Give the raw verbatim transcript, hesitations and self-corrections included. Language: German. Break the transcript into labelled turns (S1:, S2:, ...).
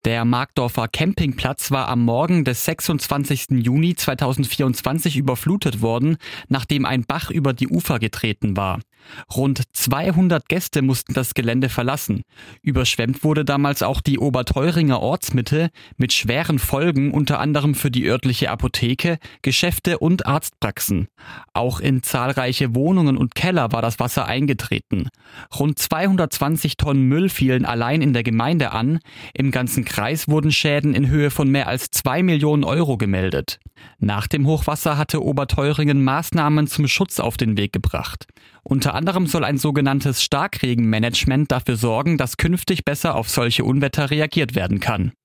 S1: Der Markdorfer Campingplatz war am Morgen des sechsundzwanzigsten Juni zweitausendvierundzwanzig überflutet worden, nachdem ein Bach über die Ufer getreten war. Rund zweihundert Gäste mussten das Gelände verlassen. Überschwemmt wurde damals auch die Oberteuringer Ortsmitte mit schweren Folgen, unter anderem für die örtliche Apotheke, Geschäfte und Arztpraxen. Auch in zahlreiche Wohnungen und Keller war das Wasser eingetreten. Rund zweihundertzwanzig Tonnen Müll fielen allein in der Gemeinde an. Im ganzen Kreis wurden Schäden in Höhe von mehr als zwei Millionen Euro gemeldet. Nach dem Hochwasser hatte Oberteuringen Maßnahmen zum Schutz auf den Weg gebracht. Unter anderem soll ein sogenanntes Starkregenmanagement dafür sorgen, dass künftig besser auf solche Unwetter reagiert werden kann.